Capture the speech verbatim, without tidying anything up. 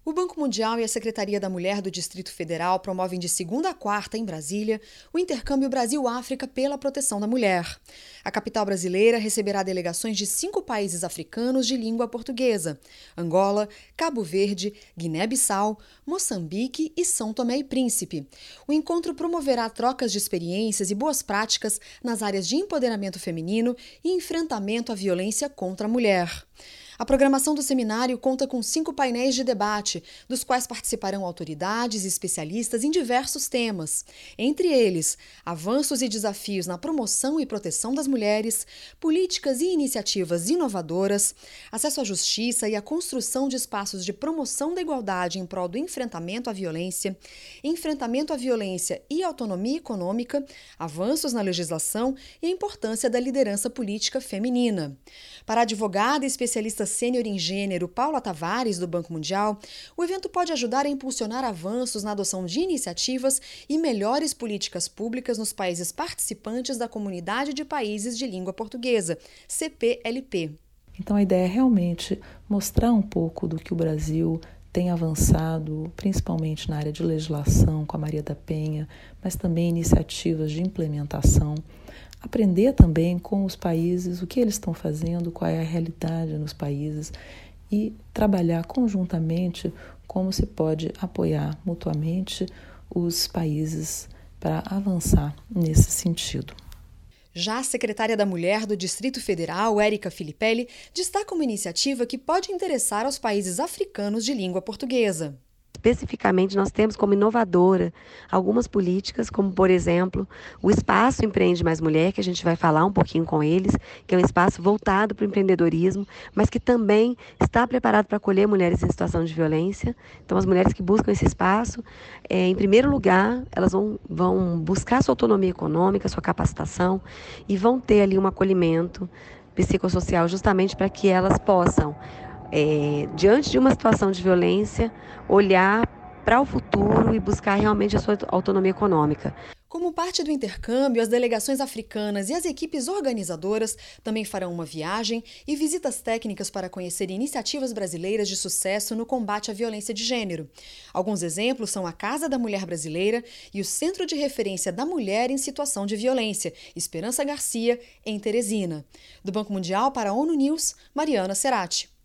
O Banco Mundial e a Secretaria da Mulher do Distrito Federal promovem de segunda a quarta, em Brasília, o intercâmbio Brasil-África pela proteção da mulher. A capital brasileira receberá delegações de cinco países africanos de língua portuguesa: Angola, Cabo Verde, Guiné-Bissau, Moçambique e São Tomé e Príncipe. O encontro promoverá trocas de experiências e boas práticas nas áreas de empoderamento feminino e enfrentamento à violência contra a mulher. A programação do seminário conta com cinco painéis de debate, dos quais participarão autoridades e especialistas em diversos temas. Entre eles, avanços e desafios na promoção e proteção das mulheres, políticas e iniciativas inovadoras, acesso à justiça e a construção de espaços de promoção da igualdade em prol do enfrentamento à violência, enfrentamento à violência e autonomia econômica, avanços na legislação e a importância da liderança política feminina. Para a advogada e especialista sênior em gênero Paula Tavares, do Banco Mundial, o evento pode ajudar a impulsionar avanços na adoção de iniciativas e melhores políticas públicas nos países participantes da Comunidade de Países de Língua Portuguesa, C P L P. Então a ideia é realmente mostrar um pouco do que o Brasil tem avançado, principalmente na área de legislação, com a Maria da Penha, mas também iniciativas de implementação. Aprender também com os países, o que eles estão fazendo, qual é a realidade nos países e trabalhar conjuntamente como se pode apoiar mutuamente os países para avançar nesse sentido. Já a secretária da Mulher do Distrito Federal, Érica Filipelli, destaca uma iniciativa que pode interessar aos países africanos de língua portuguesa. Especificamente, nós temos como inovadora algumas políticas, como, por exemplo, o Espaço Empreende Mais Mulher, que a gente vai falar um pouquinho com eles, que é um espaço voltado para o empreendedorismo, mas que também está preparado para acolher mulheres em situação de violência. Então, as mulheres que buscam esse espaço, é, em primeiro lugar, elas vão, vão buscar sua autonomia econômica, sua capacitação, e vão ter ali um acolhimento psicossocial justamente para que elas possam, É, diante de uma situação de violência, olhar para o futuro e buscar realmente a sua autonomia econômica. Como parte do intercâmbio, as delegações africanas e as equipes organizadoras também farão uma viagem e visitas técnicas para conhecer iniciativas brasileiras de sucesso no combate à violência de gênero. Alguns exemplos são a Casa da Mulher Brasileira e o Centro de Referência da Mulher em Situação de Violência, Esperança Garcia, em Teresina. Do Banco Mundial para a ONU News, Mariana Serati.